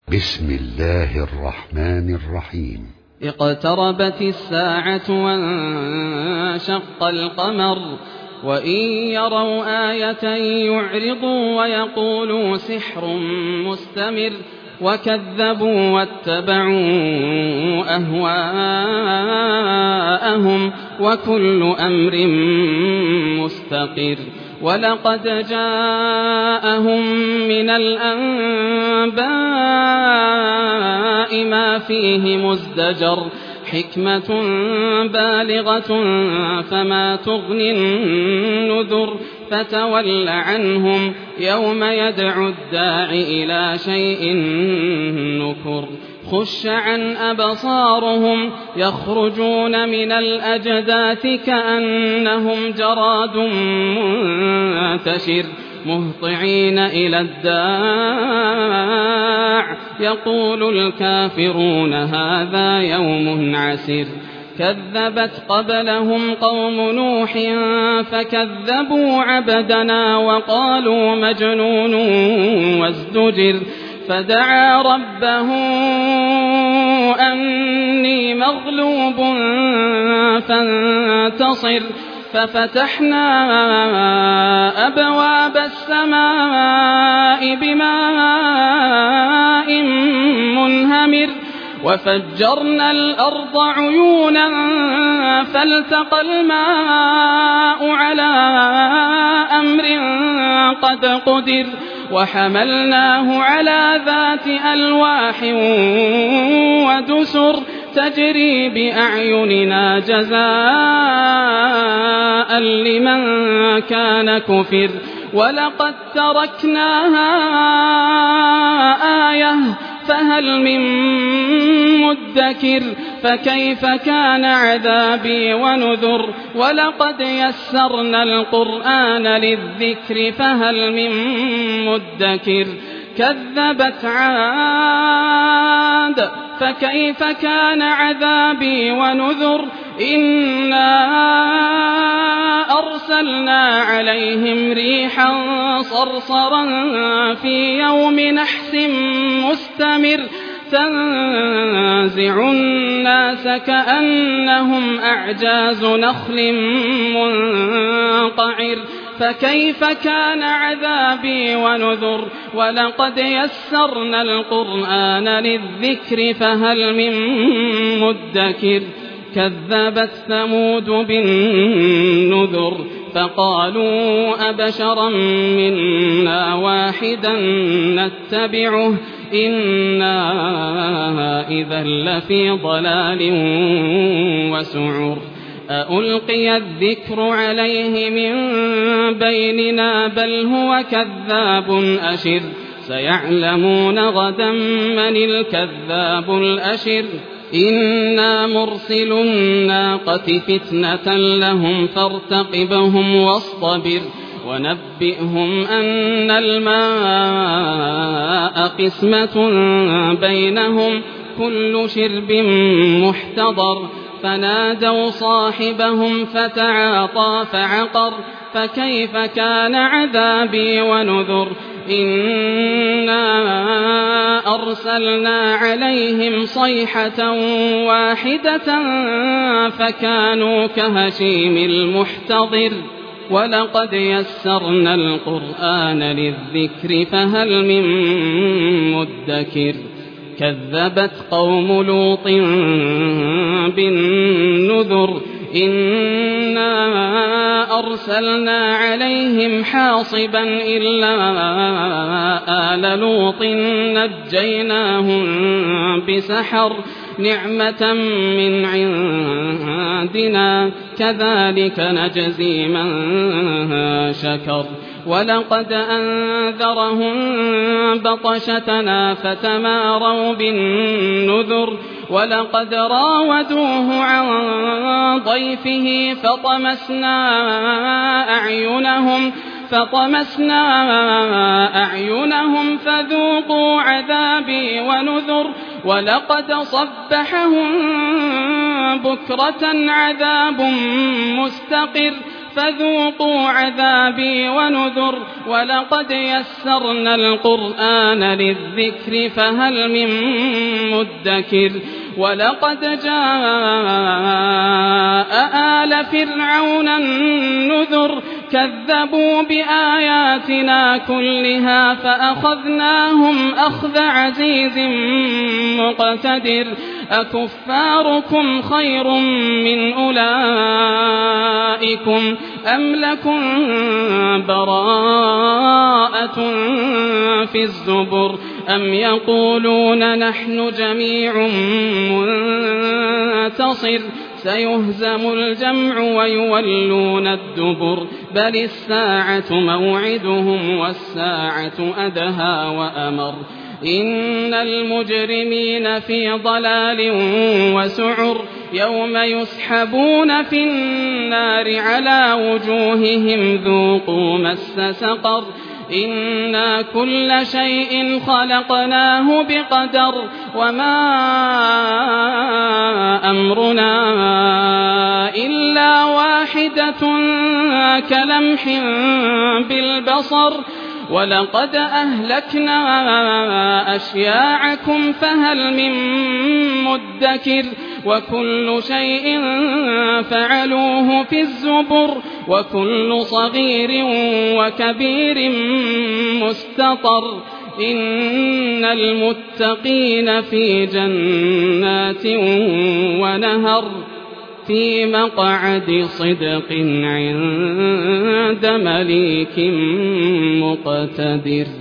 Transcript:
بسم الله الرحمن الرحيم. اقتربت الساعة وانشق القمر وإن يروا آية يعرضوا ويقولوا سحر مستمر وكذبوا واتبعوا أهواءهم وكل أمر مستقر. ولقد جاءهم من الأنباء ما فيه مزدجر حكمة بالغة فما تغني النذر فتول عنهم يوم يدعو الداع إلى شيء نكر. خش عن أبصارهم يخرجون من الأجداث كأنهم جراد منتشر مهطعين إلى الداع يقول الكافرون هذا يوم عسر. كذبت قبلهم قوم نوح فكذبوا عبدنا وقالوا مجنون وازدجر. فدعا ربه أني مغلوب فانتصر. ففتحنا أبواب السماء بماء منهمر وفجرنا الأرض عيونا فالتقى الماء على أمر قد قدر وحملناه على ذات ألواح ودسر تجري بأعيننا جزاء لمن كان كفر. ولقد تركناها آية فهل من مدكر. فكيف كان عذابي ونذر. ولقد يسرنا القرآن للذكر فهل من مدكر. كذبت عاد فكيف كان عذابي ونذر. إنا أرسلنا عليهم ريحا صرصرا في يوم نحس مستمر تنزع الناس كأنهم أعجاز نخل منقعر. فكيف كان عذابي ونذر. ولقد يسرنا القرآن للذكر فهل من مدكر. كذبت ثمود بالنذر فقالوا أبشرا منا واحدا نتبعه إنا إذا لفي ضلال وسعر. أألقي الذكر عليه من بيننا بل هو كذاب أشر. سيعلمون غدا من الكذاب الأشر. إنا مرسل الناقة فتنة لهم فارتقبهم واصطبر. ونبئهم أن الماء قسمة بينهم كل شرب محتضر. فنادوا صاحبهم فتعاطى فعقر. فكيف كان عذابي ونذر. إنا أرسلنا عليهم صيحة واحدة فكانوا كهشيم المحتضر. ولقد يسرنا القرآن للذكر فهل من مدكر. كذبت قوم لوط بالنذر إنا أرسلنا عليهم حاصبا إلا آل لوط نجيناهم بسحر نعمة من عندنا كذلك نجزي من شكر. ولقد أنذرهم بطشتنا فتماروا بالنذر. ولقد راودوه عن ضيفه فطمسنا أعينهم فذوقوا عذابي ونذر. ولقد صبحهم بكرة عذاب مستقر. فذوقوا عذابي ونذر ولقد يسرنا القرآن للذكر فهل من مدكر ولقد جاء آل فرعون النذر كذبوا بآياتنا كلها فأخذناهم أخذ عزيز مقتدر أكفاركم خير من أولئكم أم لكم براءة في الزبر أم يقولون نحن جميع منتصر سيهزم الجمع ويولون الدبر بل الساعة موعدهم والساعة أدهى وأمر إن المجرمين في ضلال وسعر يوم يسحبون في النار على وجوههم ذوقوا مس سقر إنا كل شيء خلقناه بقدر وما أمرنا إلا واحدة كلمح بالبصر ولقد أهلكنا أشياعكم فهل من مدكر وكل شيء فعلوه في الزبر وكل صغير وكبير مستطر إن المتقين في جنات ونهر في مقعد صدق عند مليك مقتدر.